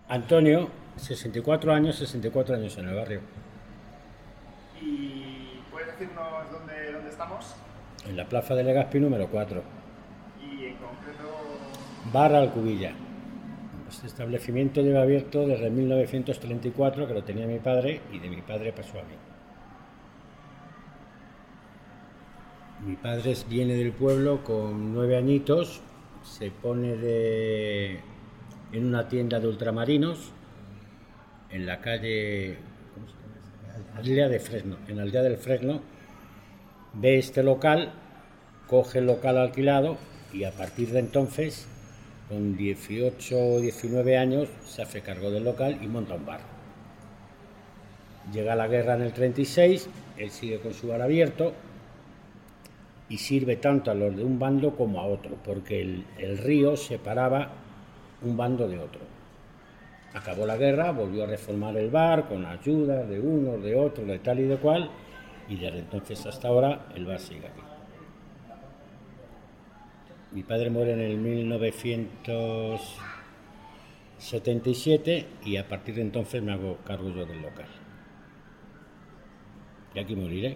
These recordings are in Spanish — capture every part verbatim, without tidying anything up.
Antonio, sesenta y cuatro años, sesenta y cuatro años en el barrio. ¿Y puedes decirnos dónde, dónde estamos? En la plaza de Legazpi número cuatro. Y en concreto... Bar Alcubilla. Este establecimiento lleva abierto desde mil novecientos treinta y cuatro, que lo tenía mi padre, y de mi padre pasó a mí. Mi padre viene del pueblo con nueve añitos, se pone de, en una tienda de ultramarinos en la calle, ¿cómo se llama? Aldea de Fresno, en la aldea del Fresno. Ve este local, coge el local alquilado y a partir de entonces, con dieciocho o diecinueve años, se hace cargo del local y monta un bar. Llega la guerra en el treinta y seis, él sigue con su bar abierto y sirve tanto a los de un bando como a otro, porque el, el río separaba un bando de otro. Acabó la guerra, volvió a reformar el bar con ayuda de unos, de otros, de tal y de cual, y desde entonces hasta ahora el bar sigue aquí. Mi padre muere en el mil novecientos setenta y siete y a partir de entonces me hago cargo yo del local. Y aquí moriré.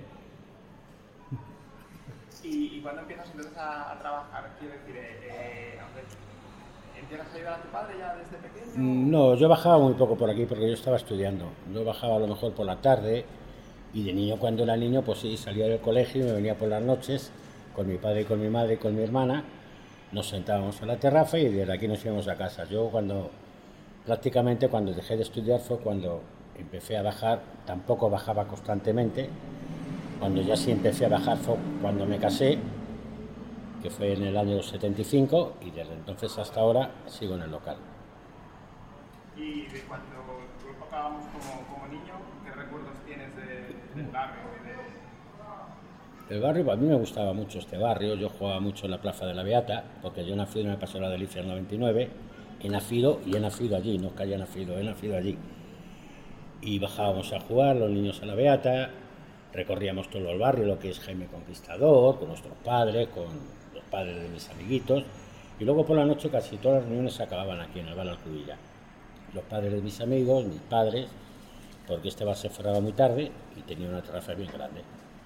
¿Y, y cuándo empiezas entonces a, a trabajar? Quiero decir, eh, ¿empiezas a ayudar a tu padre ya desde pequeño? No, yo bajaba muy poco por aquí porque yo estaba estudiando. Yo bajaba a lo mejor por la tarde y de niño, cuando era niño, pues sí, salía del colegio y me venía por las noches con mi padre y con mi madre y con mi hermana. Nos sentábamos en la terraza y desde aquí nos íbamos a casa. Yo cuando, prácticamente cuando dejé de estudiar fue cuando empecé a bajar, tampoco bajaba constantemente. Cuando ya sí empecé a bajar fue cuando me casé, que fue en el año setenta y cinco, y desde entonces hasta ahora sigo en el local. Y de cuando tú tocábamos como, como niño, ¿qué recuerdos tienes de, del barrio? De... El barrio, a mí me gustaba mucho este barrio. Yo jugaba mucho en la Plaza de la Beata, porque yo nací en el Paseo de la Delicia en el noventa y nueve, he nacido y he nacido allí, no es que haya nacido, he nacido allí. Y bajábamos a jugar los niños a la Beata, recorríamos todo el barrio, lo que es Jaime Conquistador, con nuestros padres, con los padres de mis amiguitos, y luego por la noche casi todas las reuniones se acababan aquí en el bar Alcubilla. Los padres de mis amigos, mis padres, porque este bar se cerraba muy tarde y tenía una terraza bien grande.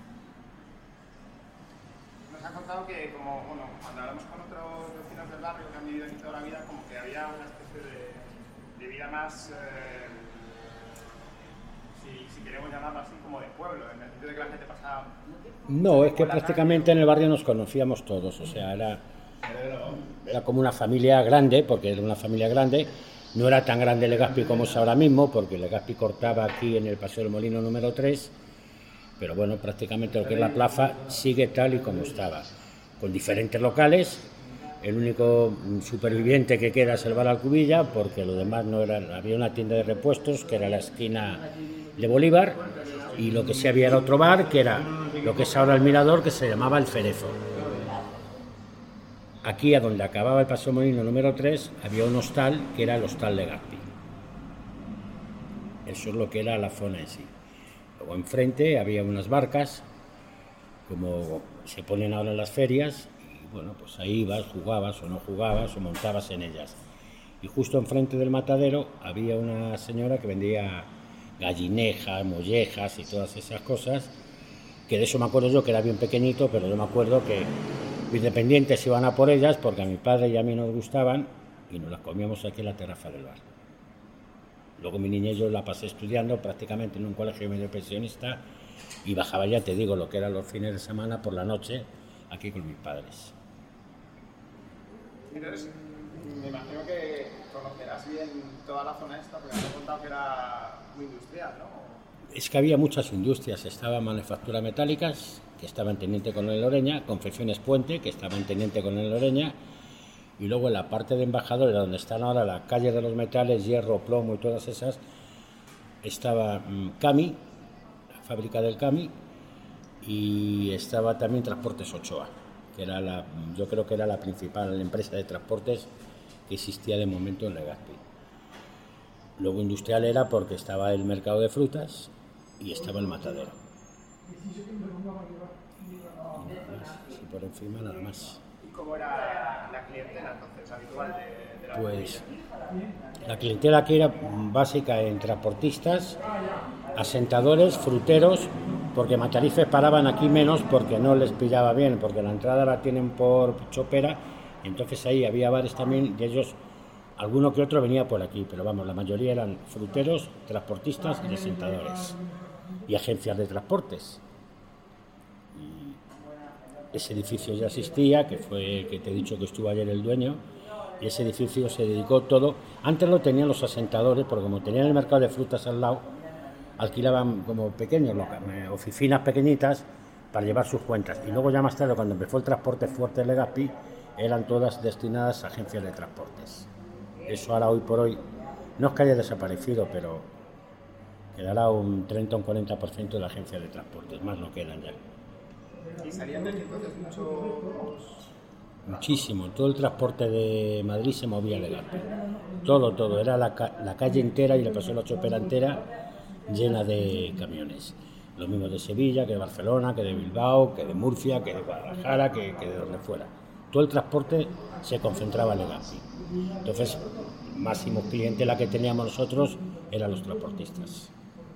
Nos han contado que, como, bueno, cuando hablamos con otros vecinos del barrio que han vivido aquí toda la vida, como que había una especie de, de vida más... Eh, Si, si queremos llamarlo así, como de pueblo, en el sentido de que la gente pasaba... No, es que prácticamente en el barrio nos conocíamos todos, o sea, era, era como una familia grande, porque era una familia grande. No era tan grande Legazpi como es ahora mismo, porque Legazpi cortaba aquí en el Paseo del Molino número tres, pero bueno, prácticamente lo que es la plaza sigue tal y como estaba, con diferentes locales. El único superviviente que queda es el bar Alcubilla, porque lo demás no era. Había una tienda de repuestos que era la esquina de Bolívar, y lo que sí había era otro bar, que era lo que es ahora el Mirador, que se llamaba El Cerezo. Aquí, a donde acababa el Paseo Molino número tres, había un hostal, que era el Hostal Legazpi. Eso es lo que era la zona en sí. Luego enfrente había unas barcas, como se ponen ahora en las ferias, y bueno, pues ahí ibas, jugabas o no jugabas o montabas en ellas. Y justo enfrente del matadero había una señora que vendía gallinejas, mollejas y todas esas cosas, que de eso me acuerdo yo, que era bien pequeñito, pero yo me acuerdo que mis dependientes iban a por ellas porque a mi padre y a mí nos gustaban y nos las comíamos aquí en la terraza del bar. Luego mi niñez yo la pasé estudiando prácticamente en un colegio medio pensionista y bajaba, ya te digo, lo que eran los fines de semana por la noche aquí con mis padres. Entonces, me imagino que conocerás bien toda la zona esta, porque me has contado que era muy industrial, ¿no? Es que había muchas industrias. Estaba Manufacturas Metálicas, que estaba en Teniente Coronel Oreña, Confecciones Puente, que estaba en Teniente Coronel Oreña, y luego en la parte de Embajadores, donde están ahora las calles de los metales, hierro, plomo y todas esas, estaba mmm, Cami, la fábrica del Cami, y estaba también Transportes Ochoa, que era la, yo creo que era la principal empresa de transportes que existía de momento en Legazpi. Luego industrial era porque estaba el mercado de frutas y estaba el matadero. Y por encima nada más. ¿Y cómo era la clientela entonces habitual de, de Pues la clientela aquí era básica en transportistas, asentadores, fruteros, porque Matarifes paraban aquí menos porque no les pillaba bien, porque la entrada la tienen por Chopera, y entonces ahí había bares también, y ellos, alguno que otro venía por aquí, pero vamos, la mayoría eran fruteros, transportistas y asentadores, y agencias de transportes. Y ese edificio ya existía, que fue, que te he dicho que estuvo ayer el dueño, y ese edificio se dedicó todo, antes lo tenían los asentadores, porque como tenían el mercado de frutas al lado, alquilaban como pequeños locales, oficinas pequeñitas para llevar sus cuentas, y luego ya más tarde, cuando empezó el transporte fuerte de Legazpi, eran todas destinadas a agencias de transportes. Eso ahora, hoy por hoy, no es que haya desaparecido, pero quedará un treinta o un cuarenta por ciento de la agencia de transportes, más no quedan ya. ¿Y salían de aquí entonces muchos...? Muchísimo, todo el transporte de Madrid se movía a Legazpi, todo, todo, era la, ca- la calle entera y le pasó la Chopera entera llena de camiones, lo mismo de Sevilla, que de Barcelona, que de Bilbao, que de Murcia, que de Guadalajara, que, que de donde fuera, todo el transporte se concentraba en Legazpi, entonces máximo clientela que teníamos nosotros eran los transportistas.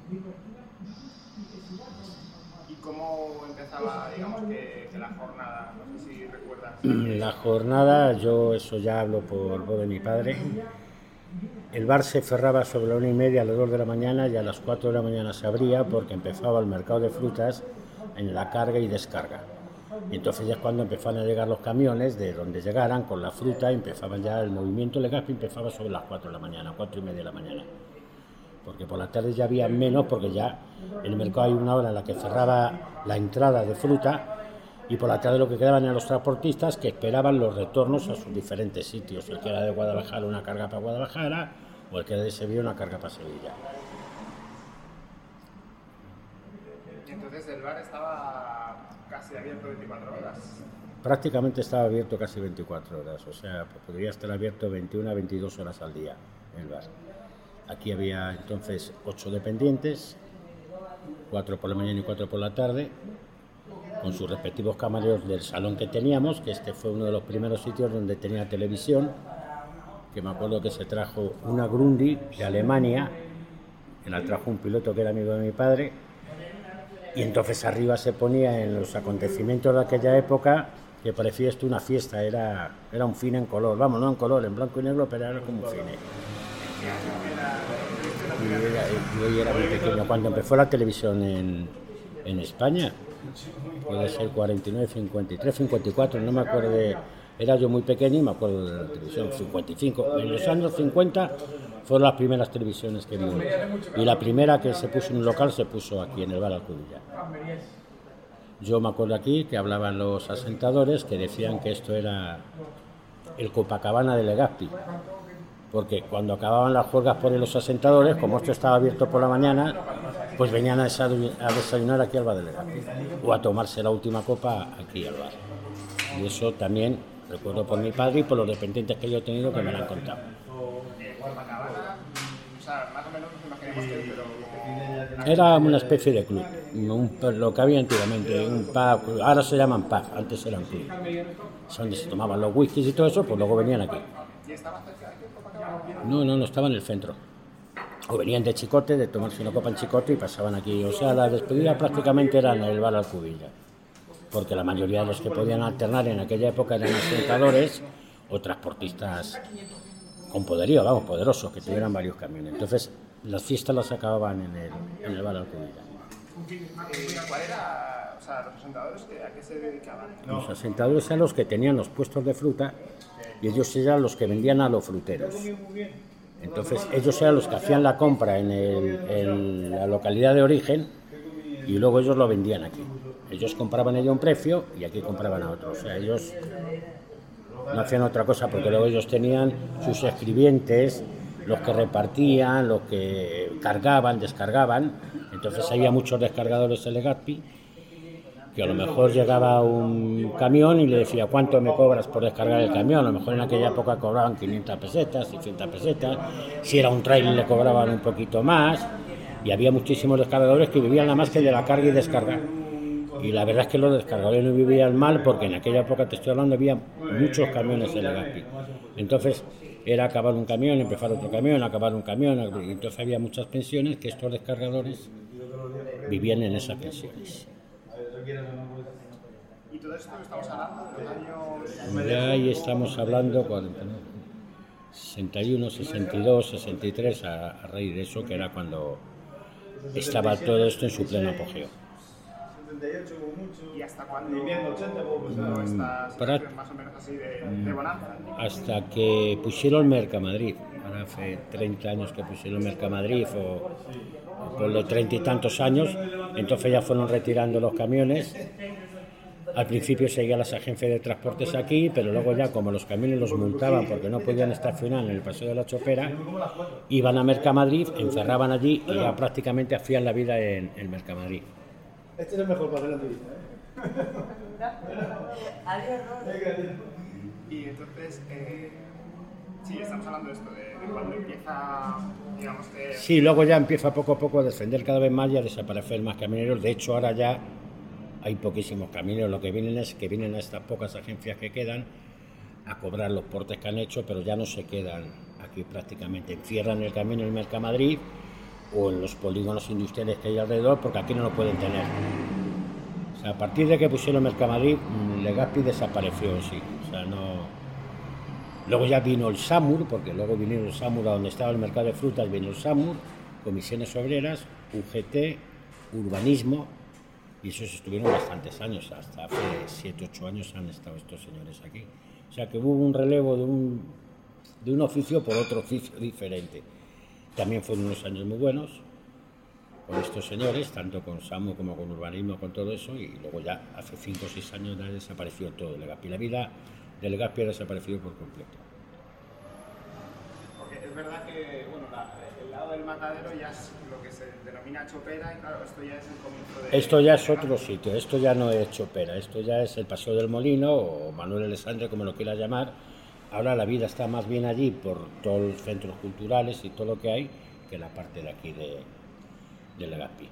¿Cómo empezaba, digamos, que, que la jornada? No sé si recuerdas. La jornada, yo eso ya hablo por voz de mi padre. El bar se cerraba sobre la una y media a las dos de la mañana y a las cuatro de la mañana se abría porque empezaba el mercado de frutas en la carga y descarga. Y entonces ya es cuando empezaban a llegar los camiones de donde llegaran con la fruta, empezaban ya el movimiento Legazpi, empezaba sobre las cuatro de la mañana, cuatro y media de la mañana. Porque por la tarde ya había menos, porque ya en el mercado hay una hora en la que cerraba la entrada de fruta y por la tarde lo que quedaban eran los transportistas que esperaban los retornos a sus diferentes sitios, el que era de Guadalajara una carga para Guadalajara o el que era de Sevilla una carga para Sevilla. Y entonces el bar estaba casi abierto veinticuatro horas. Prácticamente estaba abierto casi veinticuatro horas, o sea, podría estar abierto veintiuna a veintidós horas al día el bar. Aquí había entonces ocho dependientes, cuatro por la mañana y cuatro por la tarde, con sus respectivos camareros del salón que teníamos, que este fue uno de los primeros sitios donde tenía televisión, que me acuerdo que se trajo una Grundy de Alemania, que la trajo un piloto que era amigo de mi padre, y entonces arriba se ponía en los acontecimientos de aquella época, que parecía esto una fiesta, era, era un cine en color, vamos, no en color, en blanco y negro, pero era como un cine. Y era, yo era muy pequeño cuando empezó la televisión en, en España, puede ser cuarenta y nueve, cincuenta y tres, cincuenta y cuatro, no me acuerdo de, era yo muy pequeño y me acuerdo de la televisión, cincuenta y cinco, en los años cincuenta fueron las primeras televisiones que vimos y la primera que se puso en un local se puso aquí en el bar Alcudilla. Yo me acuerdo aquí que hablaban los asentadores que decían que esto era el Copacabana de Legazpi, porque cuando acababan las juergas por los asentadores, como esto estaba abierto por la mañana, pues venían a desayunar aquí al bar de Legazpi, o a tomarse la última copa aquí al bar. Y eso también recuerdo por mi padre y por los dependientes que yo he tenido que me lo han contado. Era una especie de club, un, lo que había antiguamente, un pub, ahora se llaman pub, antes eran club, donde se tomaban los whiskies y todo eso, pues luego venían aquí. No, no, no, estaba en el centro. O venían de Chicote, de tomarse una copa en Chicote y pasaban aquí. O sea, la despedida prácticamente era en el bar Alcudilla, porque la mayoría de los que podían alternar en aquella época eran asentadores o transportistas con poderío, vamos, poderosos, que tuvieran varios camiones. Entonces, las fiestas las acababan en el, en el bar Alcudilla. ¿Cuál era, o sea, los asentadores a qué se dedicaban? Los asentadores eran los que tenían los puestos de fruta y ellos eran los que vendían a los fruteros. Entonces ellos eran los que hacían la compra en, el, en la localidad de origen y luego ellos lo vendían aquí. Ellos compraban ellos un precio y aquí compraban a otro. O sea, ellos no hacían otra cosa porque luego ellos tenían sus escribientes, los que repartían, los que cargaban, descargaban. Entonces había muchos descargadores en Legazpi, que a lo mejor llegaba un camión y le decía ¿cuánto me cobras por descargar el camión? A lo mejor en aquella época cobraban quinientas pesetas, seiscientas pesetas, si era un trailer le cobraban un poquito más, y había muchísimos descargadores que vivían nada más que de la carga y descarga. Y la verdad es que los descargadores no vivían mal porque en aquella época, te estoy hablando, había muchos camiones en Legazpi. Entonces era acabar un camión, empezar otro camión, acabar un camión, y entonces había muchas pensiones que estos descargadores vivían en esas pensiones. ¿Y todo esto que estamos hablando de los años...? Ya ahí estamos hablando cuando sesenta y uno, sesenta y dos, sesenta y tres, a, a raíz de eso, que era cuando estaba todo esto en su pleno apogeo. ¿Y hasta cuándo mm, estas para, más o menos así de, de bonanza? Hasta que pusieron Mercamadrid. Ahora hace treinta años que pusieron Mercamadrid, o, o por los treinta y tantos años, entonces ya fueron retirando los camiones. Al principio seguían las agencias de transportes aquí, pero luego ya como los camiones los multaban porque no podían estacionar en el Paseo de la Chopera, iban a Mercamadrid, encerraban allí y ya prácticamente hacían la vida en, en Mercamadrid. Este es el mejor para hacer la entrevista, ¿eh? Y entonces, eh, sí, estamos hablando de esto, de, de cuando empieza, digamos que... Sí, luego ya empieza poco a poco a descender cada vez más y a desaparecer más camioneros. De hecho, ahora ya hay poquísimos camioneros. Lo que vienen es que vienen a estas pocas agencias que quedan a cobrar los portes que han hecho, pero ya no se quedan aquí prácticamente. Encierran el camión en el Mercamadrid o en los polígonos industriales que hay alrededor, porque aquí no lo pueden tener. O sea, a partir de que pusieron Mercamadrid, Legazpi desapareció, sí. O sea, no... Luego ya vino el SAMUR, porque luego vinieron el SAMUR a donde estaba el mercado de frutas, vino el SAMUR, Comisiones Obreras, U G T, Urbanismo, y esos estuvieron bastantes años, hasta hace siete ocho años han estado estos señores aquí. O sea que hubo un relevo de un, de un oficio por otro oficio diferente. También fueron unos años muy buenos con estos señores, tanto con SAMUR como con Urbanismo, con todo eso, y luego ya hace cinco o seis años ya desapareció todo Legazpi. La vida de Legazpi ha desaparecido por completo. Porque es verdad que, bueno, la, el lado del matadero ya es lo que se denomina Chopera, y claro, esto ya es el comienzo de... Esto ya es otro sitio, esto ya no es Chopera, esto ya es el Paseo del Molino, o Manuel Alessandre, como lo quieras llamar. Ahora la vida está más bien allí por todos los centros culturales y todo lo que hay, que la parte de aquí de, de Legazpi.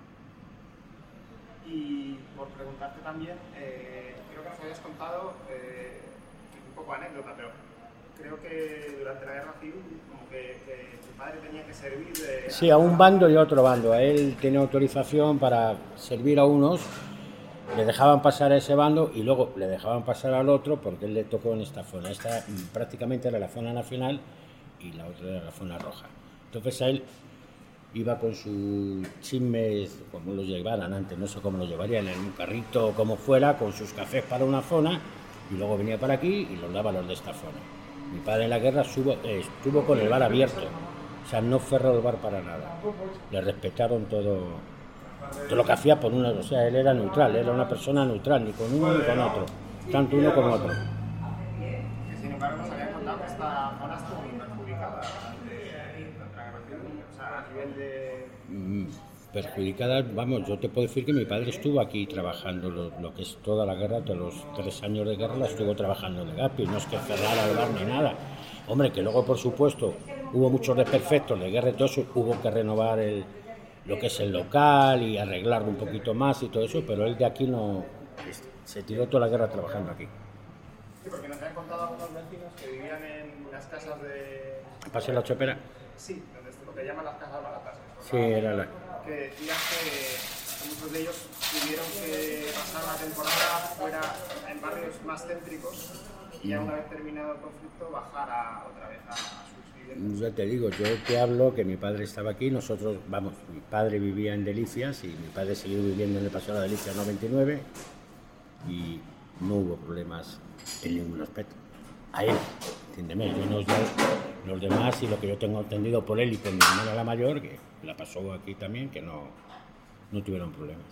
Y por preguntarte también, eh, creo que nos habías contado, eh, un poco anécdota, pero creo que durante la guerra civil, como que, que tu padre tenía que servir de... Sí, a un bando y a otro bando. Él tenía autorización para servir a unos, le dejaban pasar a ese bando y luego le dejaban pasar al otro porque él le tocó en esta zona. Esta prácticamente era la zona nacional y la otra era la zona roja. Entonces a él iba con sus chismes, como los llevaran antes, no sé cómo los llevarían, en un carrito o como fuera, con sus cafés para una zona, y luego venía para aquí y los daba a los de esta zona. Mi padre en la guerra estuvo, eh, estuvo con el bar abierto, o sea, no cerró el bar para nada. Le respetaron todo, todo lo que hacía por uno, o sea, él era neutral, era una persona neutral, ni con uno ni con otro, tanto uno como otro. Que sin embargo nos habían contado que esta zona estuvo muy perjudicada durante la guerra civil, o sea, a nivel de... Mm, perjudicada, vamos, yo te puedo decir que mi padre estuvo aquí trabajando lo, lo que es toda la guerra, todos los tres años de guerra la estuvo trabajando en Legazpi, no es que cerrara el bar ni nada. Hombre, que luego por supuesto hubo muchos desperfectos de guerra y todo eso, hubo que renovar el, lo que es el local y arreglarlo un poquito más y todo eso, pero él de aquí no, se tiró toda la guerra trabajando aquí. Sí, porque nos habían contado algunos vecinos que vivían en las casas de... ¿Pasé la Chopera? Sí, donde es lo que llaman las casas baratas. Sí, era la... Que decían que muchos de ellos tuvieron que pasar la temporada fuera en barrios más céntricos y ya una vez terminado el conflicto bajar a, otra vez a, a sus viviendas. Ya te digo, yo te hablo que mi padre estaba aquí, nosotros, vamos, mi padre vivía en Delicias y mi padre siguió viviendo en el Paseo de la Delicia noventa y nueve y no hubo problemas en ningún aspecto. A él, entiéndeme, yo no, yo, los demás y lo que yo tengo entendido por él y por mi hermana la mayor, que la pasó aquí también, que no, no tuvieron problemas.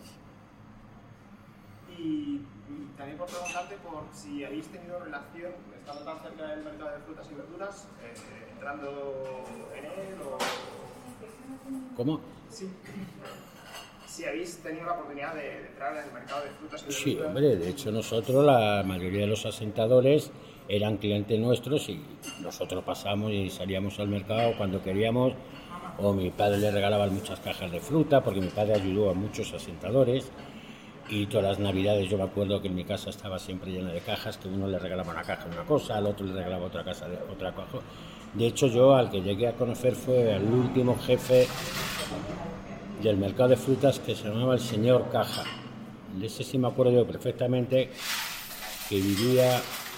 Y también por preguntarte por si habéis tenido relación, estando tan cerca del mercado de frutas y verduras, eh, entrando en él o... ¿Cómo? Sí. Si habéis tenido la oportunidad de, de entrar en el mercado de frutas y verduras. Sí, hombre, de hecho nosotros, la mayoría de los asentadores eran clientes nuestros y nosotros pasamos y salíamos al mercado cuando queríamos, o mi padre le regalaba muchas cajas de fruta, porque mi padre ayudó a muchos asentadores, Y todas las navidades yo me acuerdo que en mi casa estaba siempre llena de cajas, que uno le regalaba una caja una cosa, al otro le regalaba otra casa de otra cosa. De hecho, yo al que llegué a conocer fue al último jefe del mercado de frutas, que se llamaba el señor Caja. De ese sí me acuerdo yo perfectamente, que vivía,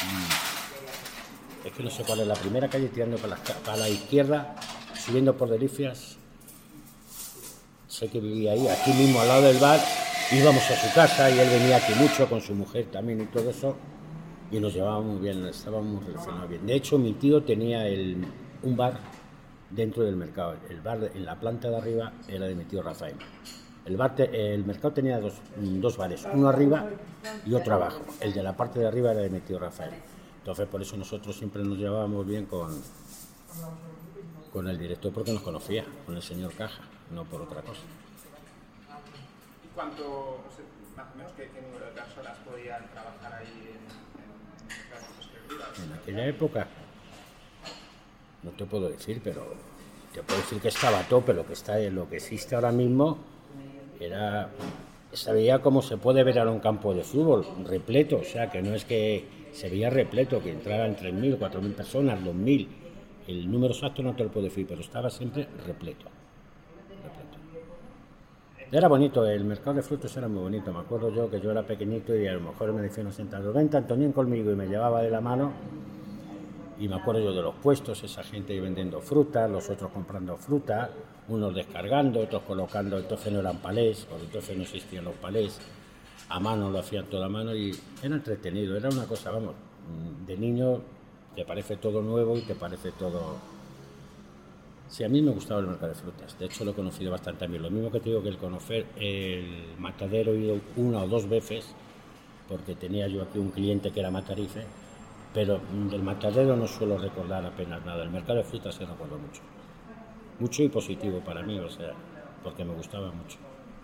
es que no sé cuál es la primera calle, tirando para la, para la izquierda, subiendo por Delicias. Sé que vivía ahí, aquí mismo al lado del bar. Íbamos a su casa y él venía aquí mucho con su mujer también y todo eso, y nos llevábamos muy bien, estábamos relacionados bien. De hecho, mi tío tenía el, un bar dentro del mercado. El bar en la planta de arriba era de mi tío Rafael. El, bar te, el mercado tenía dos, dos bares, uno arriba y otro abajo. El de la parte de arriba era de mi tío Rafael. Entonces, por eso nosotros siempre nos llevábamos bien con, con el director, porque nos conocía, con el señor Caja, no por otra cosa. ¿Cuánto, no sé, más o menos, qué, qué número de personas podían trabajar ahí en, en, en aquella época? No te puedo decir, pero te puedo decir que estaba a tope. Lo que está, lo que existe ahora mismo era, se veía como se puede ver ahora un campo de fútbol repleto, o sea que no es que se veía repleto, que entraban tres mil, cuatro mil personas, dos mil, el número exacto no te lo puedo decir, pero estaba siempre repleto. Era bonito, el mercado de frutos era muy bonito. Me acuerdo yo que yo era pequeñito y a lo mejor me decían sentado, vente Antonín conmigo, y me llevaba de la mano. Y me acuerdo yo de los puestos, esa gente vendiendo fruta, los otros comprando fruta, unos descargando, otros colocando. Entonces no eran palés, porque entonces no existían los palés, a mano lo hacían todo a mano y era entretenido. Era una cosa, vamos, de niño te parece todo nuevo y te parece todo. Sí, a mí me gustaba el mercado de frutas, de hecho lo he conocido bastante a mí. Lo mismo que te digo que el conocer el matadero he ido una o dos veces, porque tenía yo aquí un cliente que era matarife, pero del matadero no suelo recordar apenas nada. El mercado de frutas se recuerdo mucho, mucho y positivo para mí, o sea, porque me gustaba mucho.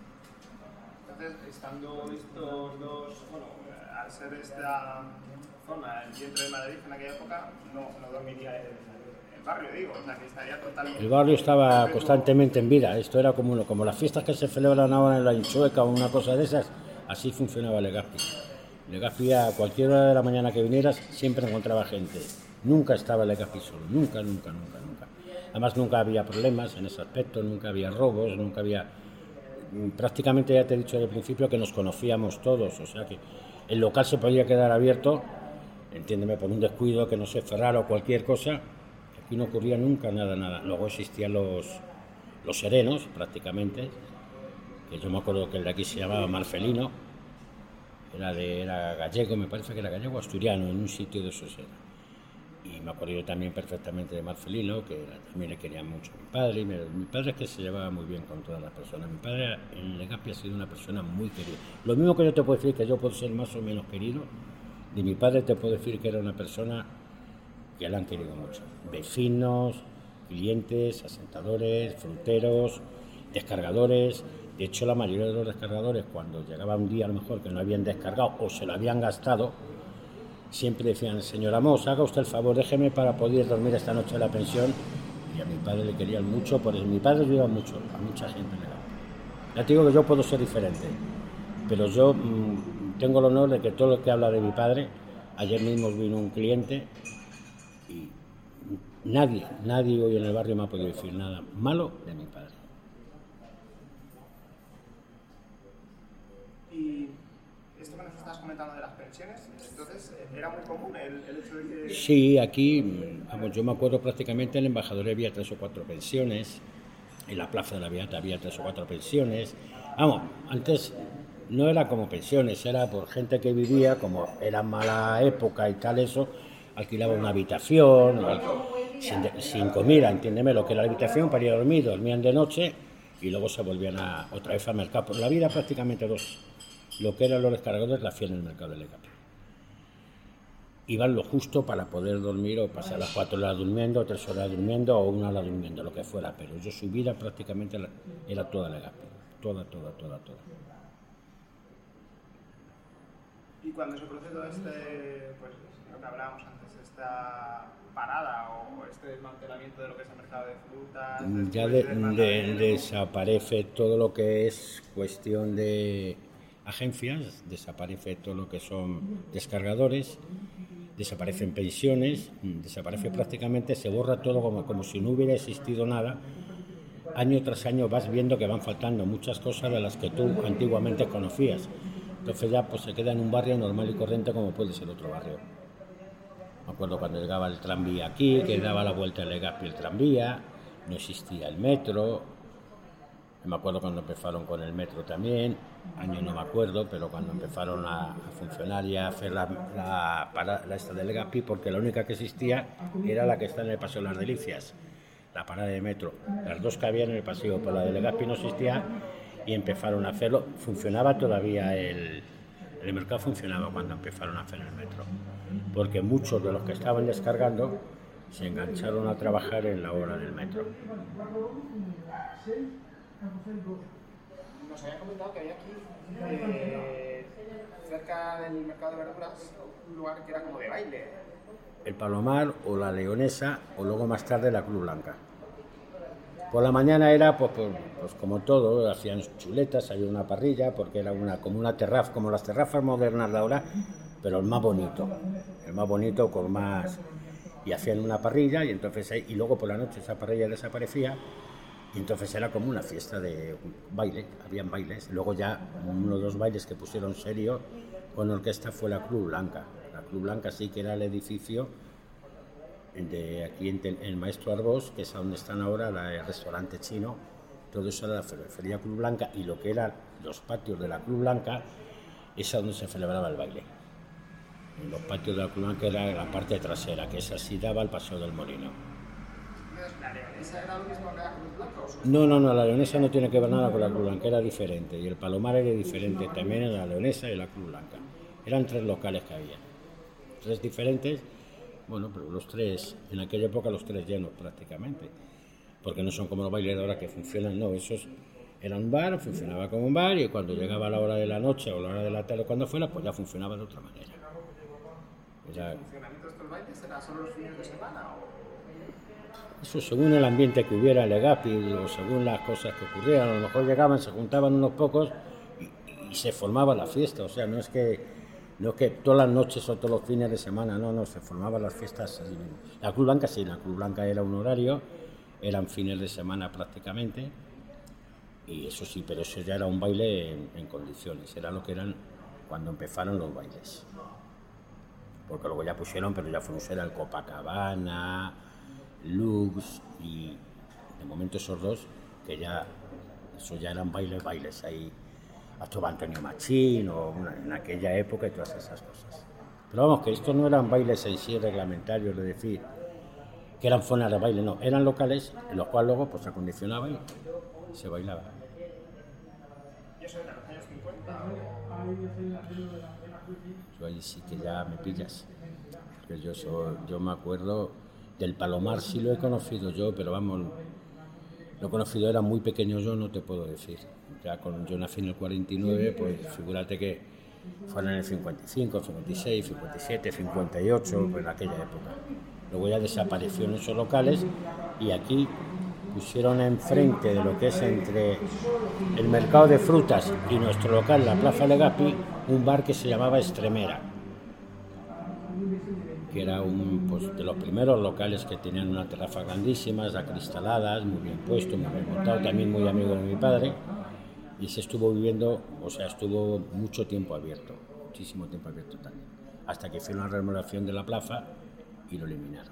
Entonces, estando estos dos, bueno, al ser esta zona el centro de Madrid en aquella época, no, no dormiría en el barrio, digo, o sea, que estaría totalmente... El barrio estaba constantemente en vida. Esto era como, como las fiestas que se celebran ahora en la Hinchueca o una cosa de esas, así funcionaba Legazpi. Legazpi, a cualquier hora de la mañana que vinieras, siempre encontraba gente. Nunca estaba Legazpi solo, nunca, nunca, nunca, nunca. Además, nunca había problemas en ese aspecto, nunca había robos, nunca había... Prácticamente ya te he dicho desde el principio que nos conocíamos todos, o sea que el local se podía quedar abierto, entiéndeme, por un descuido que no se cerrara o cualquier cosa. Aquí no ocurría nunca nada, nada. Luego existían los, los serenos, prácticamente, que yo me acuerdo que el de aquí se llamaba Marcelino, era, de, era gallego, me parece que era gallego asturiano, en un sitio de esos era. Y me acuerdo yo también perfectamente de Marcelino, que era, también le quería mucho a mi padre. Y me, mi padre es que se llevaba muy bien con todas las personas. Mi padre en Legazpi ha sido una persona muy querida. Lo mismo que yo te puedo decir que yo puedo ser más o menos querido, de mi padre te puedo decir que era una persona que la han querido mucho. Vecinos, clientes, asentadores, fruteros, descargadores. De hecho, la mayoría de los descargadores, cuando llegaba un día a lo mejor que no habían descargado o se lo habían gastado, siempre decían, señor Amos, haga usted el favor, déjeme para poder dormir esta noche en la pensión. Y a mi padre le querían mucho, por eso mi padre ayuda mucho a mucha gente. Ya te digo que yo puedo ser diferente, pero yo mmm, tengo el honor de que todo lo que habla de mi padre, ayer mismo vino un cliente y nadie, nadie hoy en el barrio me ha podido decir nada malo de mi padre. Y esto que nos estabas comentando de las pensiones, entonces, ¿era muy común el, el hecho de que...? Sí, aquí, vamos, yo me acuerdo prácticamente en el embajador había tres o cuatro pensiones, en la plaza de la Beata había tres o cuatro pensiones. Vamos, antes no era como pensiones, era por gente que vivía, como era mala época y tal eso, alquilaba una habitación, sin, sin comida, entiéndeme, lo que era la habitación para ir a dormir, dormían de noche y luego se volvían a, otra vez al mercado. Por la vida prácticamente dos, lo que eran los descargadores la hacían en el mercado de Legazpi. Iban lo justo para poder dormir o pasar las cuatro horas durmiendo, tres horas durmiendo o una hora durmiendo, lo que fuera, pero yo su vida prácticamente era toda Legazpi, toda, toda, toda, toda. Y cuando se produce todo este, pues lo que hablábamos antes, esta parada o este desmantelamiento de lo que es el mercado de frutas... Ya de, de, de desaparece todo lo que es cuestión de agencias, desaparece todo lo que son descargadores, desaparecen pensiones, desaparece prácticamente, se borra todo como, como si no hubiera existido nada. Año tras año vas viendo que van faltando muchas cosas de las que tú antiguamente conocías. Entonces ya pues se queda en un barrio normal y corriente como puede ser otro barrio. Me acuerdo cuando llegaba el tranvía aquí, que daba la vuelta al Legazpi el tranvía, no existía el metro. Me acuerdo cuando empezaron con el metro también, año no me acuerdo, pero cuando empezaron a, a funcionar y a hacer la, la, la, la esta del Legazpi, porque la única que existía era la que está en el Paseo de las Delicias, la parada de metro. Las dos que había en el paseo, pero la de Legazpi no existía y empezaron a hacerlo. Funcionaba todavía el, el mercado funcionaba cuando empezaron a hacer el metro, porque muchos de los que estaban descargando se engancharon a trabajar en la obra del metro. Nos había comentado que había aquí, eh, cerca del mercado de verduras, un lugar que era como de baile. El Palomar o la Leonesa, o luego más tarde la Cruz Blanca. Por la mañana era, pues, pues, pues como todo, hacían chuletas, había una parrilla, porque era una como una terraza, como las terrazas modernas de ahora, pero el más bonito, el más bonito con más... Y hacían una parrilla, y entonces y luego por la noche esa parrilla desaparecía, y entonces era como una fiesta de baile, habían bailes. Luego ya uno de los bailes que pusieron serio con orquesta fue la Cruz Blanca. La Cruz Blanca sí que era el edificio de aquí en el Maestro Arbós, que es donde están ahora la, el restaurante chino. Todo eso era la Feria Cruz Blanca, y lo que eran los patios de la Cruz Blanca es donde se celebraba el baile. En los patios de la Cruz Blanca era la parte trasera, que esa sí daba al Paseo del Molino. ¿La Leonesa era lo mismo que la Cruz Blanca? No, no, no, la Leonesa no tiene que ver nada con la Cruz Blanca, era diferente, y el Palomar era diferente, también era la Leonesa y la Cruz Blanca. Eran tres locales que había, tres diferentes, bueno, pero los tres, en aquella época los tres llenos prácticamente, porque no son como los bailes de ahora que funcionan, no, esos eran un bar, funcionaba como un bar, y cuando llegaba la hora de la noche o la hora de la tarde, cuando fuera, pues ya funcionaba de otra manera. Ya... ¿El funcionamiento de estos bailes era solo los fines de semana o...? Eso según el ambiente que hubiera en Legazpi o según las cosas que ocurrieran. A lo mejor llegaban, se juntaban unos pocos y, y se formaba la fiesta. O sea, no es que no es que todas las noches o todos los fines de semana, no, no, se formaban las fiestas. La Cruz Blanca sí, la Cruz Blanca era un horario, eran fines de semana prácticamente, y eso sí, pero eso ya era un baile en, en condiciones, era lo que eran cuando empezaron los bailes. Porque luego ya pusieron, pero ya fuimos, era el Copacabana, Lux, y de momento esos dos, que ya, eso ya eran bailes, bailes, ahí actuaba Antonio Machín, o una, en aquella época y todas esas cosas. Pero vamos, que estos no eran bailes en sí reglamentarios, de decir, que eran zonas de baile, no, eran locales, en los cuales luego pues se acondicionaba y se bailaba. ¿Y eso era en los años cincuenta? Yo ahí sí que ya me pillas, porque yo, soy, yo me acuerdo del Palomar, sí lo he conocido yo, pero vamos, lo he conocido, era muy pequeño yo, no te puedo decir. Ya con, yo nací en el cuarenta y nueve, pues figúrate que fueron en el cincuenta y cinco, cincuenta y seis, cincuenta y siete, cincuenta y ocho, pues en aquella época. Luego ya desapareció en esos locales y aquí pusieron enfrente de lo que es entre el mercado de frutas y nuestro local, la Plaza Legazpi, un bar que se llamaba Extremera, que era un, pues, de los primeros locales que tenían una terraza grandísimas, acristaladas, muy bien puesto, muy bien montado, también muy amigo de mi padre, y se estuvo viviendo, o sea, estuvo mucho tiempo abierto, muchísimo tiempo abierto también, hasta que hicieron la remodelación de la plaza y lo eliminaron.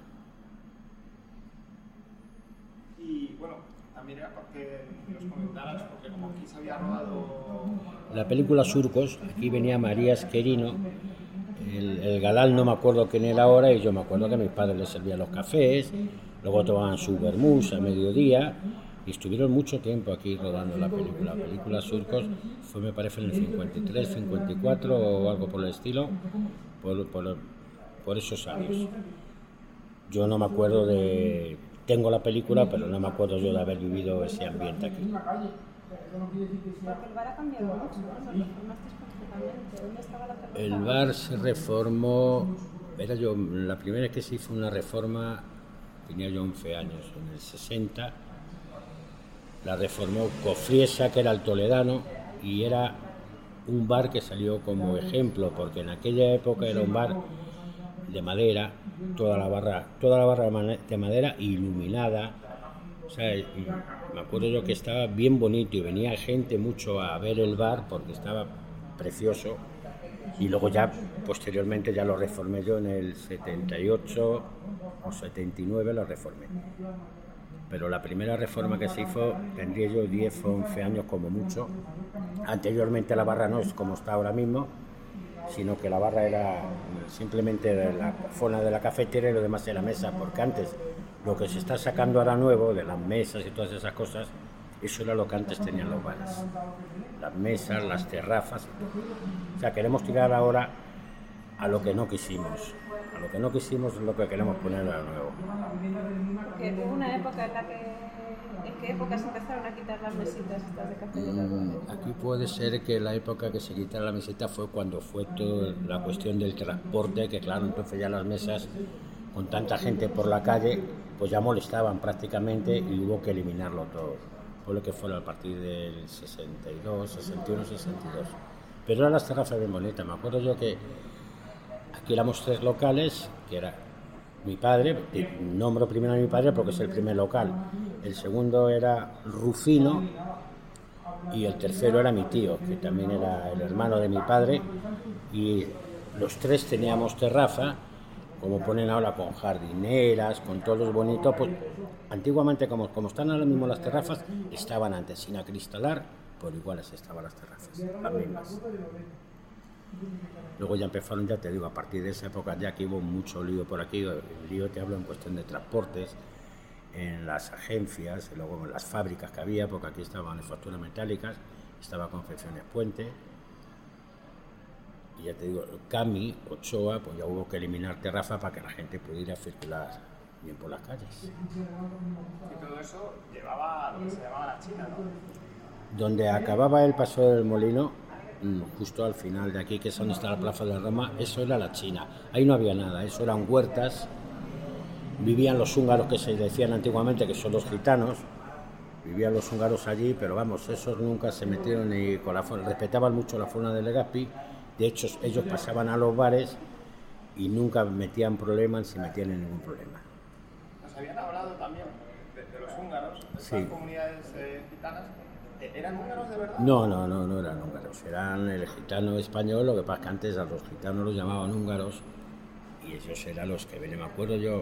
Y bueno, también era porque nos comentaras, porque como aquí se había rodado... La película Surcos, aquí venía María Esquerino, el, el galán no me acuerdo quién era ahora, y yo me acuerdo que a mis padres les servían los cafés, luego tomaban su vermús a mediodía, y estuvieron mucho tiempo aquí rodando la película. La película Surcos fue, me parece, en el cincuenta y tres, cincuenta y cuatro o algo por el estilo, por, por, por esos años. Yo no me acuerdo de... Tengo la película, pero no me acuerdo yo de haber vivido ese ambiente aquí. Porque el bar ha cambiado mucho, ¿no? Lo reformasteis completamente. ¿Dónde estaba la terraza? El bar se reformó... Era yo, la primera vez que se hizo una reforma, tenía yo once años, en el sesenta. La reformó Cofriesa, que era el toledano, y era un bar que salió como ejemplo, porque en aquella época era un bar de madera, toda la barra, toda la barra de madera iluminada. O sea, me acuerdo yo que estaba bien bonito y venía gente mucho a ver el bar porque estaba precioso. Y luego ya, posteriormente, ya lo reformé yo en el setenta y ocho o setenta y nueve, lo reformé. Pero la primera reforma que se hizo, tendría yo diez o once años como mucho. Anteriormente la barra no es como está ahora mismo, sino que la barra era simplemente la zona de la cafetera y lo demás era mesa, porque antes lo que se está sacando ahora nuevo, de las mesas y todas esas cosas, eso era lo que antes tenían los bares. Las mesas, las terrazas y todo. O sea, queremos tirar ahora a lo que no quisimos. A lo que no quisimos es lo que queremos poner a nuevo. Porque hubo una época en la que... ¿En qué época se empezaron a quitar las mesitas estas de café? Mm, aquí puede ser que la época que se quitara la mesita fue cuando fue toda la cuestión del transporte, que claro, entonces ya las mesas, con tanta gente por la calle, pues ya molestaban prácticamente y hubo que eliminarlo todo. Fue lo que fue a partir del sesenta y dos, sesenta y uno, sesenta y dos. Pero eran las terrazas bien bonitas. Me acuerdo yo que aquí éramos tres locales, que era mi padre, nombro primero a mi padre porque es el primer local, el segundo era Rufino y el tercero era mi tío, que también era el hermano de mi padre, y los tres teníamos terraza, como ponen ahora, con jardineras, con todos los bonitos. Pues antiguamente, como, como están ahora mismo las terrazas, estaban antes sin acristalar, por iguales estaban las terrazas, las mismas. Luego ya empezaron, ya te digo, a partir de esa época ya que hubo mucho lío por aquí. El lío te hablo en cuestión de transportes, en las agencias, y luego en las fábricas que había, porque aquí estaban manufacturas metálicas, estaba Confecciones Puente, y ya te digo, Cami, Ochoa, pues ya hubo que eliminar terraza para que la gente pudiera circular bien por las calles. Y todo eso llevaba a lo que se llamaba la China, ¿no? Donde acababa el Paso del Molino, justo al final de aquí, que es donde está la Plaza de Roma, eso era la China. Ahí no había nada, eso eran huertas, vivían los húngaros que se decían antiguamente, que son los gitanos, vivían los húngaros allí, pero vamos, esos nunca se metieron ni con la fauna, respetaban mucho la fauna de Legazpi. De hecho, ellos pasaban a los bares y nunca metían problemas, si metían en ningún problema. Nos habían hablado también de, de los húngaros, de sí. Estas comunidades eh, gitanas. ¿Eran húngaros de verdad? No, no, no, no eran húngaros, eran el gitano español. Lo que pasa es que antes a los gitanos los llamaban húngaros y ellos eran los que venían. Me acuerdo yo,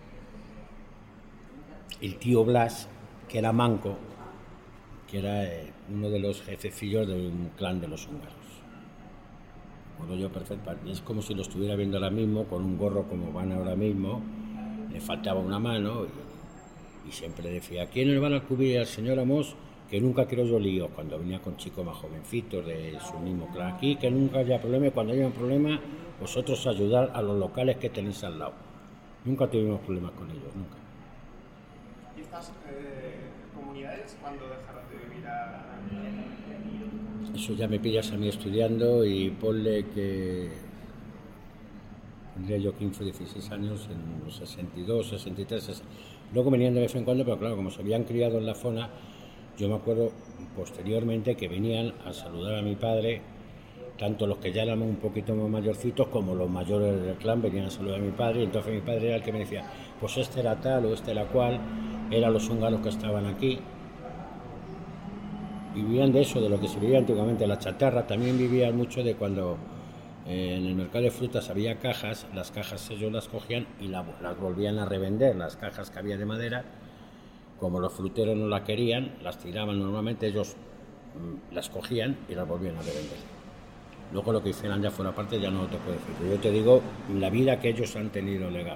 el tío Blas, que era manco, que era eh, uno de los jefecillos de un clan de los húngaros. Me acuerdo yo perfecto, es como si lo estuviera viendo ahora mismo, con un gorro como van ahora mismo, le faltaba una mano y, y siempre decía: ¿quién le van a cubrir al señor Amos? Que nunca quiero yo líos, cuando venía con chicos más jovencitos de su mismo clan aquí, que nunca haya problema, y cuando haya un problema, vosotros ayudar a los locales que tenéis al lado. Nunca tuvimos problemas con ellos, nunca. ¿Y estas eh, comunidades cuándo dejaron de vivir a...? Eso ya me pillas a mí estudiando y ponle que tendría yo quince o dieciséis años en los sesenta y dos, sesenta y tres, sesenta. Luego venían de vez en cuando, pero claro, como se habían criado en la zona, yo me acuerdo posteriormente que venían a saludar a mi padre, tanto los que ya eran un poquito más mayorcitos como los mayores del clan venían a saludar a mi padre, y entonces mi padre era el que me decía: pues este era tal o este era cual, eran los húngaros que estaban aquí. Y vivían de eso, de lo que se vivía antiguamente, la chatarra. También vivían mucho de cuando eh, en el mercado de frutas había cajas, las cajas ellos las cogían y la, las volvían a revender, las cajas que había de madera. Como los fruteros no la querían, las tiraban normalmente, ellos mmm, las cogían y las volvían a revender. Luego lo que hicieran ya fuera parte ya no te puedo decir. Yo te digo la vida que ellos han tenido legal.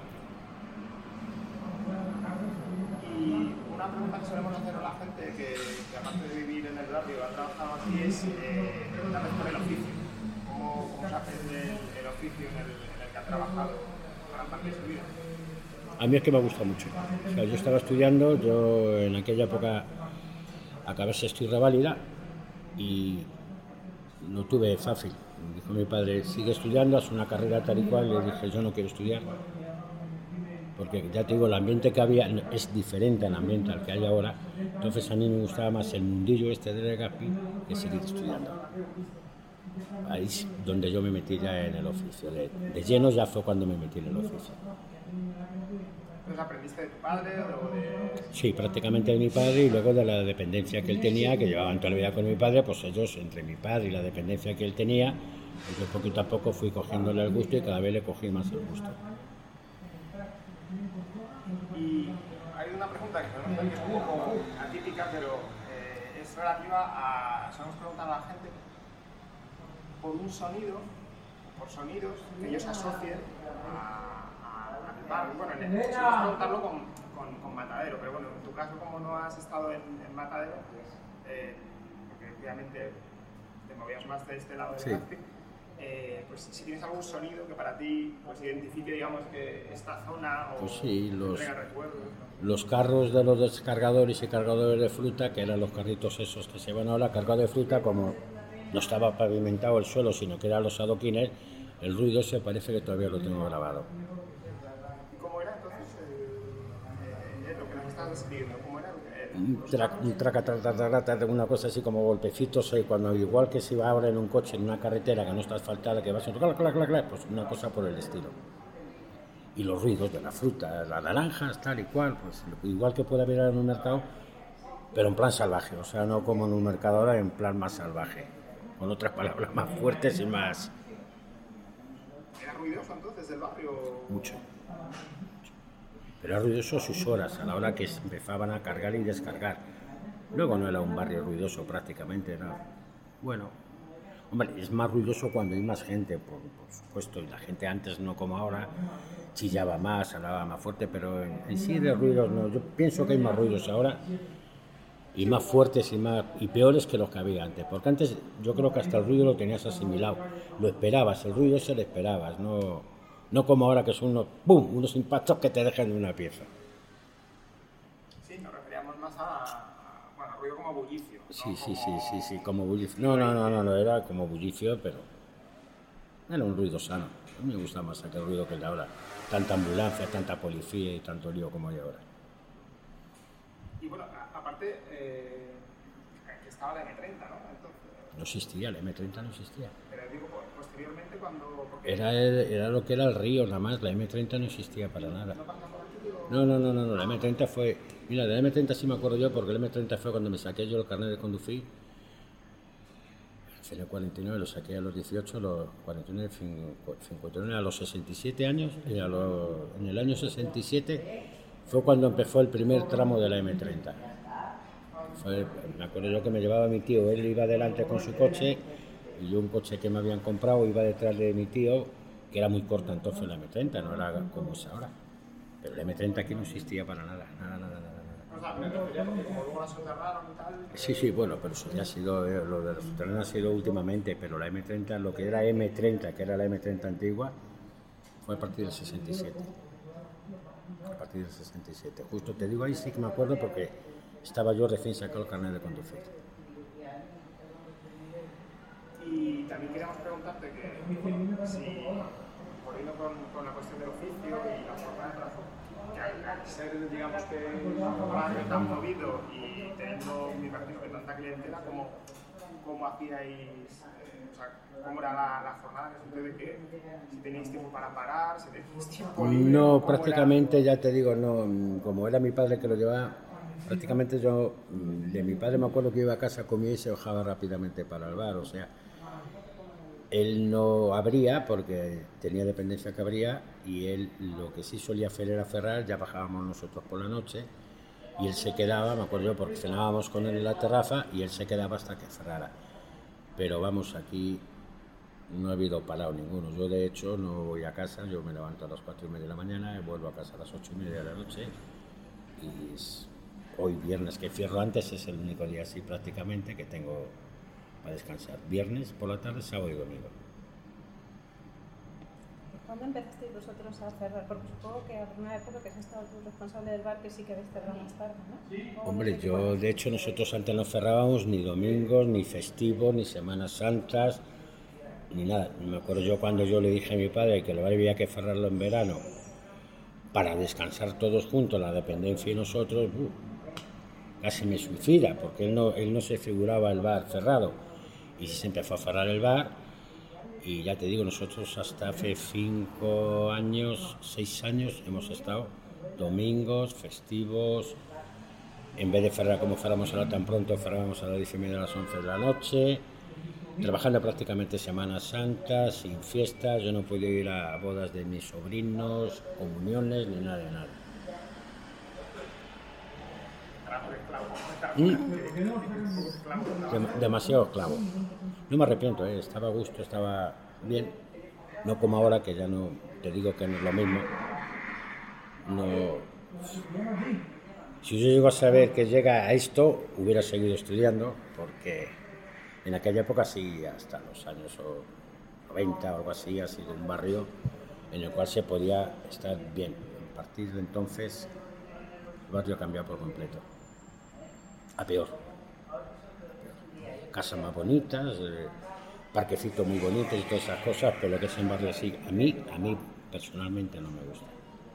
Y una pregunta que solemos hacer a la gente que, que aparte de vivir en el barrio ha trabajado aquí es eh, preguntarles por el oficio. ¿Cómo, cómo se hace el, el oficio en el, en el que ha trabajado gran parte de su vida? A mí es que me gusta mucho. O sea, yo estaba estudiando, yo en aquella época acabé sexto y reválida y lo tuve fácil. Me dijo mi padre: sigue estudiando, haz una carrera tal y cual. Le dije: yo no quiero estudiar. Porque ya te digo, el ambiente que había es diferente al ambiente al que hay ahora. Entonces a mí me gustaba más el mundillo este de Legazpi que seguir estudiando. ahí es donde yo me metí ya en el oficio. De, de lleno ya fue cuando me metí en el oficio. ¿Entonces aprendiste de tu padre o de...? Sí, prácticamente de mi padre y luego de la dependencia que él tenía, que llevaban toda la vida con mi padre, pues ellos, entre mi padre y la dependencia que él tenía, pues yo poquito a poco fui cogiéndole el gusto y cada vez le cogí más el gusto. Y hay una pregunta que es un poco atípica, pero eh, es relativa a... Solemos preguntar a la gente por un sonido, por sonidos que ellos asocien a... Bar, bueno, en el, solemos preguntarlo con, con, con Matadero, pero bueno, en tu caso, como no has estado en, en Matadero, eh, porque obviamente te movías más de este lado del sí. Gazpi, eh, pues si tienes algún sonido que para ti pues, identifique, digamos, que esta zona o pues sí, los, te traiga recuerdos, ¿no? Los carros de los descargadores y cargadores de fruta, que eran los carritos esos que se van ahora, cargados de fruta, como no estaba pavimentado el suelo, sino que eran los adoquines, el ruido ese parece que todavía lo tengo grabado. ¿Cómo era? Un traca, un traca, traca, traca, traca, una cosa así como golpecitos, eh, cuando igual que si va ahora en un coche, en una carretera que no está asfaltada, que va a ser clac, clac, clac, clac, pues una cosa por el estilo. Y los ruidos de la fruta, las naranjas, tal y cual, pues igual que puede haber en un mercado, pero en plan salvaje, o sea, no como en un mercado ahora, en plan más salvaje, con otras palabras más fuertes y más... ¿Era ruidoso entonces del barrio? Mucho. Era ruidoso sus horas, a la hora que empezaban a cargar y descargar. Luego no era un barrio ruidoso prácticamente, era... Bueno, hombre, es más ruidoso cuando hay más gente, por, por supuesto, y la gente antes no como ahora, chillaba más, hablaba más fuerte, pero en, en sí de ruidos no. Yo pienso que hay más ruidos ahora, y más fuertes y más y peores que los que había antes, porque antes yo creo que hasta el ruido lo tenías asimilado, lo esperabas, el ruido se lo esperabas, no... No como ahora que son unos, ¡pum!, unos impactos que te dejan de una pieza. Sí, nos referíamos más a, a bueno, ruido como bullicio. ¿no? Sí, sí, como... sí, sí, sí, como bullicio. No, no, no, no, no, era como bullicio, pero era un ruido sano. A mí me gusta más aquel ruido que el de ahora. Tanta ambulancia, tanta policía y tanto lío como hay ahora. Y bueno, a, aparte, eh, que estaba la eme treinta, ¿no? Entonces, no existía, la eme treinta no existía. Pero digo, posteriormente cuando... Porque... Era, el, era lo que era el río nada más, la eme treinta no existía para nada. No, no, no, no, no, la eme treinta fue... Mira, de la eme treinta sí me acuerdo yo, porque la eme treinta fue cuando me saqué yo el carnet de conducir. En el cuarenta y nueve lo saqué a los dieciocho, los cuarenta y nueve, cincuenta y nueve, a los sesenta y siete años, y a lo, en el año sesenta y siete fue cuando empezó el primer tramo de la eme treinta. Fue, me acuerdo yo que me llevaba mi tío, él iba delante con su coche, y yo un coche que me habían comprado iba detrás de mi tío, que era muy corta entonces la eme treinta, no era como es ahora. Pero la eme treinta aquí no existía para nada, nada, nada, nada. O sea, me refería porque como luego la soterraron y tal... Sí, sí, bueno, pero eso ya ha sido, eh, lo de los soterranos ha sido últimamente, pero la eme treinta, lo que era eme treinta, que era la eme treinta antigua, fue a partir del sesenta y siete. A partir del sesenta y siete. Justo te digo, ahí sí que me acuerdo porque estaba yo recién sacado el carnet de conducir. Y también queríamos preguntarte que, si, volviendo con, con la cuestión del oficio y la forma de trabajo, que al, al ser, digamos, que un barrio tan movido y teniendo, me imagino, que tanta clientela, ¿cómo, cómo hacíais, eh, o sea, cómo era la, la jornada, en el sentido de que si teníais tiempo para parar, si teníais tiempo libre? No, prácticamente, era? Ya te digo, no, como era mi padre que lo llevaba, prácticamente yo, de mi padre me acuerdo que iba a casa, comía y se bajaba rápidamente para el bar, o sea, él no abría porque tenía dependencia que abría y él lo que sí solía hacer era cerrar, ya bajábamos nosotros por la noche y él se quedaba, me acuerdo yo, porque cenábamos con él en la terraza y él se quedaba hasta que cerrara. Pero vamos, aquí no ha habido parado ninguno. Yo de hecho no voy a casa, yo me levanto a las cuatro y media de la mañana y vuelvo a casa a las ocho y media de la noche y es, hoy viernes que cierro antes es el único día así prácticamente que tengo a descansar. Viernes por la tarde, sábado y domingo. ¿Cuándo empezasteis vosotros a cerrar? Porque supongo que a una época que has estado tú responsable del bar que sí que habéis cerrado más tarde, ¿no? Hombre, yo de hecho nosotros antes no cerrábamos ni domingos, ni festivos, ni Semanas Santas, ni nada. Me acuerdo yo cuando yo le dije a mi padre que el bar había que cerrarlo en verano para descansar todos juntos, la dependencia y nosotros, uh, casi me suicida, porque él no, él no se figuraba el bar cerrado. Y se empezó a cerrar el bar Y ya te digo, nosotros hasta hace cinco años, seis años hemos estado domingos, festivos, en vez de cerrar como cerramos ahora tan pronto, cerrábamos a las diez y media, a las once de la noche, trabajando prácticamente Semanas Santas, sin fiestas. Yo no he podido ir a bodas de mis sobrinos, comuniones, ni nada de nada. ¿Mm? Dem- demasiado esclavo. No me arrepiento, ¿eh? Estaba a gusto, estaba bien. No como ahora, que ya no, te digo que no es lo mismo. No. Si yo llego a saber que llega a esto, hubiera seguido estudiando, porque en aquella época sí, hasta los años noventa o algo así, ha sido un barrio en el cual se podía estar bien. A partir de entonces, el barrio ha cambiado por completo. A peor. Casas más bonitas, eh, parquecitos muy bonitos y todas esas cosas, pero lo que es en barrio así, a mí, a mí personalmente no me gusta.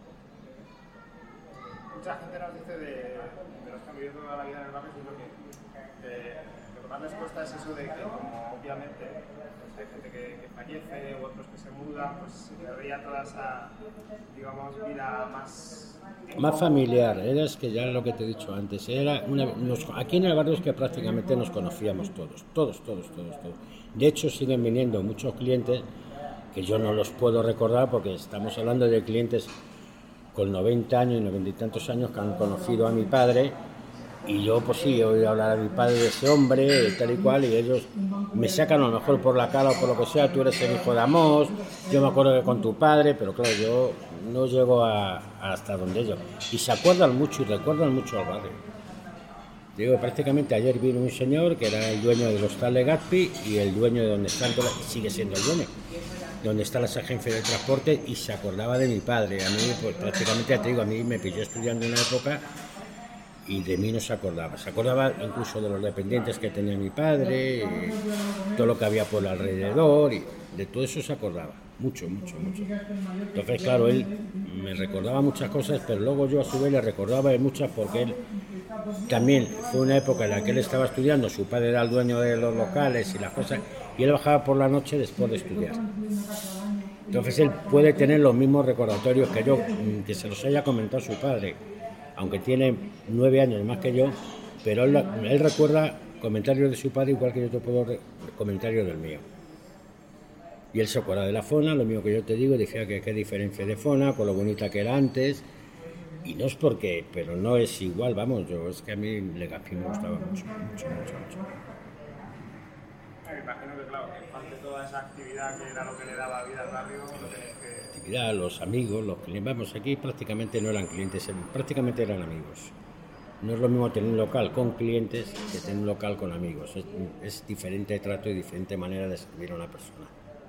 Mucha gente nos dice de, de los que han vivido toda la vida en el barrio, que eh, lo que más les cuesta es eso de que, como obviamente pues hay gente que, que fallece u otros que se mudan, pues se perdía toda esa, digamos, vida más... Más familiar, era es que ya lo que te he dicho antes, era una, nos, aquí en el barrio es que prácticamente nos conocíamos todos, todos, todos, todos, todos. De hecho siguen viniendo muchos clientes que yo no los puedo recordar porque estamos hablando de clientes con noventa años y noventa y tantos años que han conocido a mi padre, y yo pues sí, he oído hablar a mi padre de ese hombre, tal y cual, y ellos me sacan a lo mejor por la cara o por lo que sea, tú eres el hijo de Amós, yo me acuerdo que con tu padre, pero claro, yo no llego a, a hasta donde ellos, y se acuerdan mucho y recuerdan mucho al barrio. Digo, prácticamente ayer vino un señor que era el dueño del hostal Legazpi y el dueño de donde está, y sigue siendo el dueño, donde están las agencias de transporte, y se acordaba de mi padre. A mí, pues prácticamente, ya te digo, a mí me pilló estudiando en una época y de mí no se acordaba. Se acordaba incluso de los dependientes que tenía mi padre, todo lo que había por alrededor, y de todo eso se acordaba, mucho, mucho, mucho. Entonces, claro, él me recordaba muchas cosas, pero luego yo a su vez le recordaba de muchas, porque él también fue una época en la que él estaba estudiando, su padre era el dueño de los locales y las cosas, y él bajaba por la noche después de estudiar. Entonces él puede tener los mismos recordatorios que yo, que se los haya comentado su padre, aunque tiene nueve años más que yo, pero él, él recuerda comentarios de su padre igual que yo te puedo re, comentarios del mío. Y él se acuerda de la Fona, lo mismo que yo te digo, decía que qué diferencia de Fona, con lo bonita que era antes, y no es porque, pero no es igual, vamos, yo es que a mí Legazpi me gustaba mucho, mucho, mucho, mucho. Me imagino que, claro, que parte toda esa actividad que era lo que le daba vida al barrio, lo tenéis que... Actividad, los amigos, los clientes, vamos, aquí prácticamente no eran clientes, prácticamente eran amigos. No es lo mismo tener un local con clientes que tener un local con amigos, es, es diferente trato y diferente manera de servir a una persona.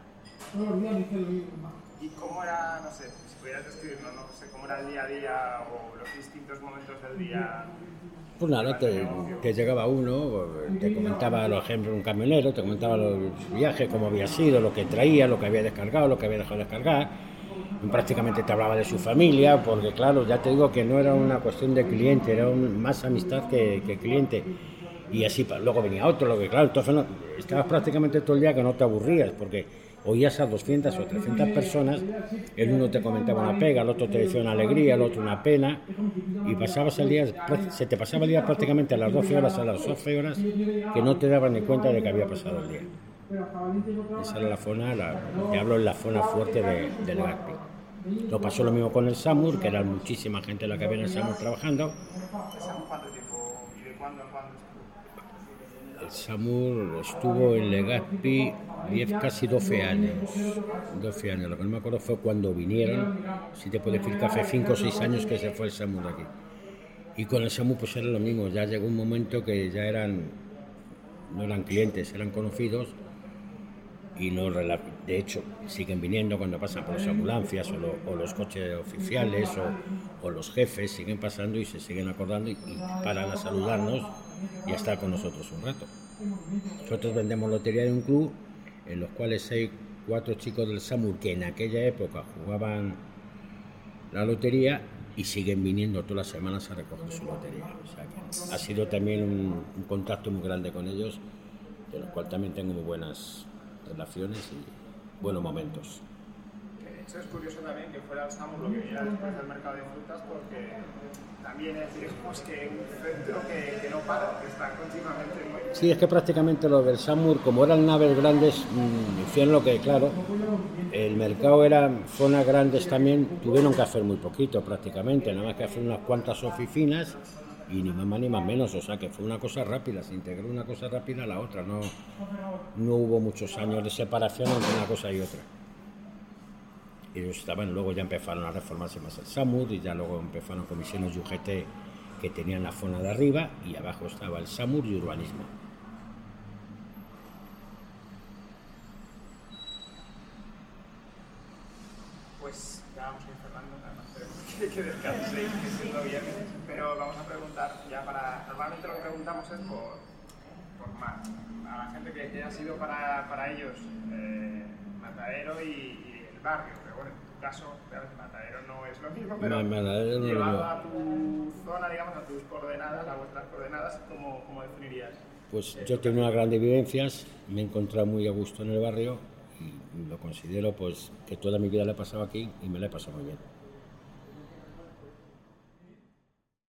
¿Y cómo era, no sé, si pudieras describirlo, no sé, cómo era el día a día o los distintos momentos del día? Pues nada, te, te llegaba uno, te comentaba, por ejemplo, un camionero, te comentaba los viajes, cómo había sido, lo que traía, lo que había descargado, lo que había dejado de descargar. Prácticamente te hablaba de su familia, porque claro, ya te digo que no era una cuestión de cliente, era un, más amistad que, que cliente. Y así, luego venía otro, lo que claro, entonces no, estabas prácticamente todo el día que no te aburrías, porque oías a doscientas o trescientas personas, el uno te comentaba una pega, el otro te decía una alegría, el otro una pena, y pasabas el día, se te pasaba el día prácticamente a las doce horas, a las doce horas, que no te dabas ni cuenta de que había pasado el día. Esa era la zona, la, te hablo en la zona fuerte de, de Legazpi. Lo pasó lo mismo con el SAMUR, que era muchísima gente la que había en el SAMUR trabajando. ¿El SAMUR cuánto tiempo y de cuándo a cuándo estuvo? El SAMUR estuvo en Legazpi diez, casi doce años. doce años, lo que no me acuerdo fue cuando vinieron, si te puedo decir que hace cinco o seis años que se fue el SAMUR de aquí. Y con el SAMUR pues era lo mismo, ya llegó un momento que ya eran, no eran clientes, eran conocidos. Y no, de hecho siguen viniendo cuando pasan por las ambulancias o, lo, o los coches oficiales o, o los jefes, siguen pasando y se siguen acordando y, y paran a saludarnos y a estar con nosotros un rato. Nosotros vendemos lotería de un club en los cuales hay cuatro chicos del SAMUR que en aquella época jugaban la lotería y siguen viniendo todas las semanas a recoger su lotería. O sea que ha sido también un, un contacto muy grande con ellos, de los cuales también tengo muy buenas relaciones buenos momentos. Eso es curioso también que fuera el Samur lo que viniera después del mercado de frutas, porque también es, digamos, que un centro que, que no para, que está continuamente muy... Sí, es que prácticamente los del Samur, como eran naves grandes, mmm, hicieron lo que, claro, el mercado era zonas grandes también, tuvieron que hacer muy poquito prácticamente, nada más que hacer unas cuantas oficinas y ni más ni más menos, o sea que fue una cosa rápida, se integró una cosa rápida a la otra, no, no hubo muchos años de separación entre una cosa y otra. Ellos estaban, luego ya empezaron a reformarse más el Samur y ya luego empezaron comisiones U G T que tenían la zona de arriba y abajo estaba el Samur y urbanismo. Pues ya vamos a ir cerrando, además tenemos que, que descanse y que siendo viernes, pero vamos a preguntar ya para... Normalmente lo que preguntamos es por, por más, a la gente que, que ha sido para, para ellos eh, Matadero y, y el barrio, pero bueno, en tu caso, realmente Matadero no es lo mismo, pero no, no, llevado no. a tu zona, digamos, a tus coordenadas, a vuestras coordenadas, ¿cómo, cómo definirías? Pues yo tengo unas grandes vivencias, me he encontrado muy a gusto en el barrio y lo considero pues que toda mi vida la he pasado aquí y me la he pasado muy bien.